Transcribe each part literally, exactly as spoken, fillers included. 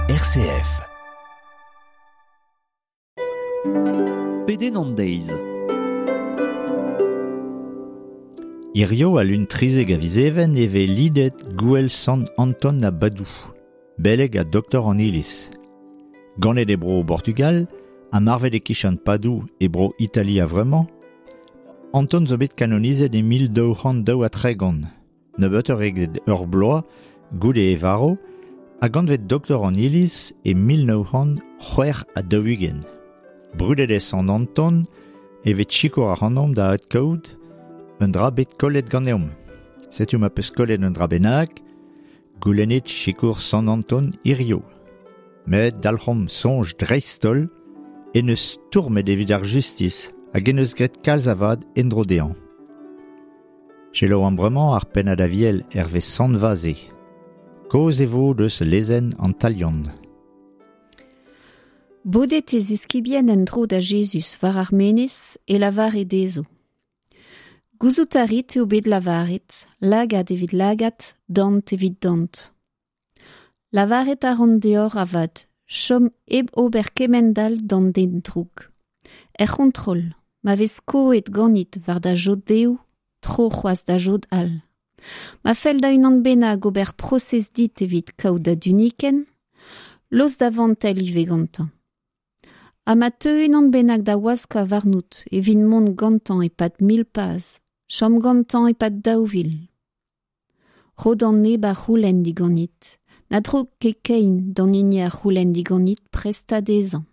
R C F. Peden an deiz. Irio a l'un trizeg a vizeven e ve lidet Gouel San Anton na Badou, beleg a doktor an iliz. Ganet e bro o Portugal, a marvet e kichan Padou e bro Itali a vremañ, Anton zo bet kanonizet e mil deux cent deux a tregan. Ne beuter eget ur bloa, goude e varo, a gantvet doktor an iliz e mil neuf cent c'hwer a daougen. Brudet e San Anton e vet chikour ar annom da ad kaout, un dra bet kollet ganeom. Setu ma peus kollet un dra bennak, goulennet chikour San Anton irio. Met dalc'hom sonj dreistol, en eus tourmet evit ar justice, hag en eus gret kalz avad endro dean. Jelo ambremañ ar pen a da viel herve sant vaze. Koz e vo deus lezen an talion. Bodet e ziskibien en dro da Jesus war ar menez e lavar e dezo. Gouzout a rit eo bet lavaret, lagat evit lagat, dant evit dant. Lavaret a ran deor avad, chom eb ober kemendal dan den droug. Er kontrol, ma vez koet ganit var da jod deo, tro c'hoaz da jod al. Ma fel da unan benag ober proses dit evit kaout da duniken, los da vantel i vegantan. Ha ma teu unan benag da oazka varnout evit mont gantan e pat mil paz, chom gantan e pat daouvil. Rodan neb a roulen diganit, na dro ket kein dan ine a roulen diganit presta dezan.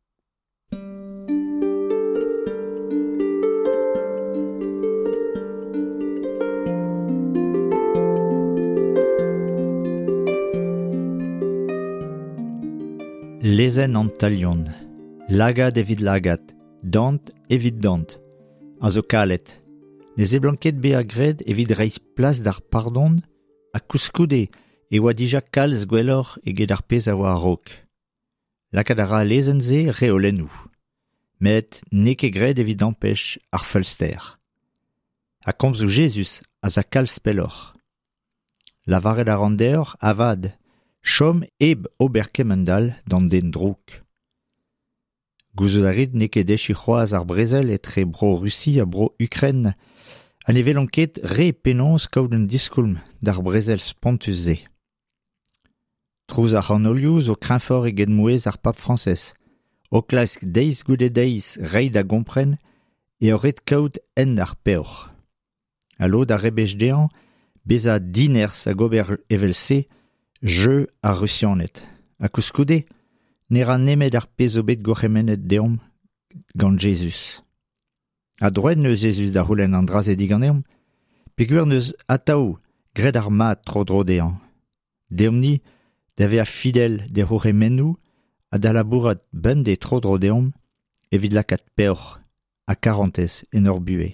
Lezen an talion, lagat evit lagat, dant evit dant, a zo kalet. Ne ze blanket be a gred evit reiz plas d'ar pardon, a kouskoude e oa dija kalz gwellor eget ar pez a oa a rok. Lakat a ra lezen ze reolennou, met ne ket gred evit empech ar feulster. A komzou Jesus a za kalz pellor. Lavaret a ran deor avad, chom eb ober kemendal dan den drouk. Gouzout a rit ne ket dechi c'hoaz ar brezel etre bro Russi a bro Ukren, a ne velon ket re penons kaout un diskoulm d'ar brezel spontus ze. Trouz ar c'hanolioù zo krinfor eget mouez ar pap francez. O klask deiz goude deiz reid a gompren e oret kaout en ar peoc'h. Alo da rebech dean, beza diners a gober evel se, je a rusianet. A kouskoude, ne ra nemet ar pez o bet gochemenet deom gant Jesus. A droed neus Jesus da c'houlenn an draz e diganeom, peogwir neus ataou gred ar mat tro dro dean. Deom ni, da ve a fidel de c'hochemennou, a da labourat benn de tro dro deom, evit lakat peoc'h a karantez en ur buez.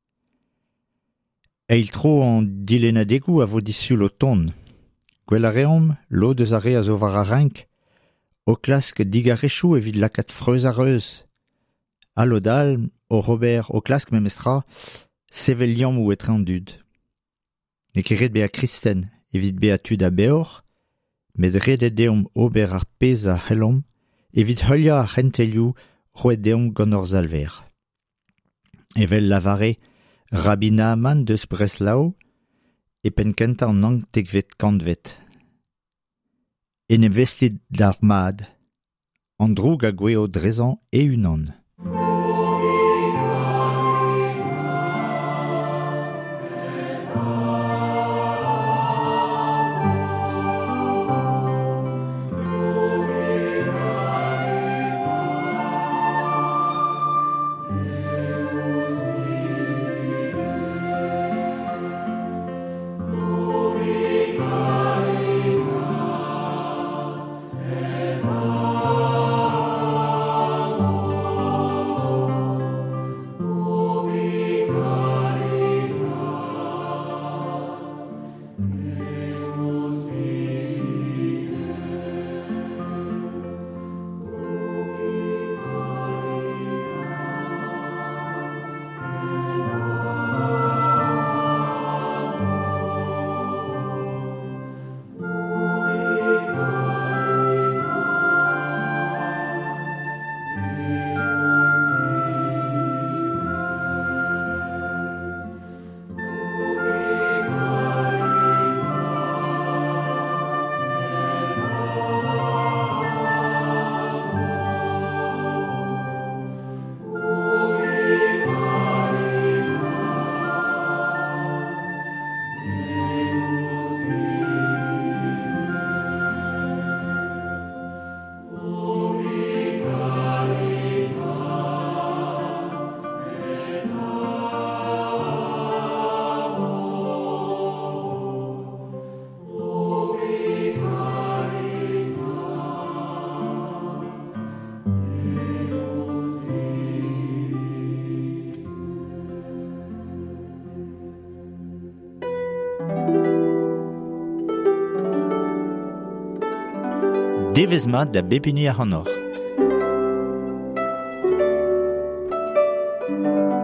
Eil tro an dilenadegou a vo disul o ton. Gwell a reom, lo deus a re a zo war a renk, o klask digarechou evit lakat freuz a reuz. A lo dal, o Robert, o klask memestra, sevel liam ou etre an dud. Ne ket ret be a kristen evit be a tud a beor, met redet deom ober ar pez a c'hellom, evit heulia a c'hentelioù roet deom gant ur zalver. Evel lavare, Rabbi Naaman deus Breslau, e pen kenta an ang tegvet kantvet. En em vestit d'ar mad, an droug a gweo drezan e unan. Devez mat da bepini a hanor.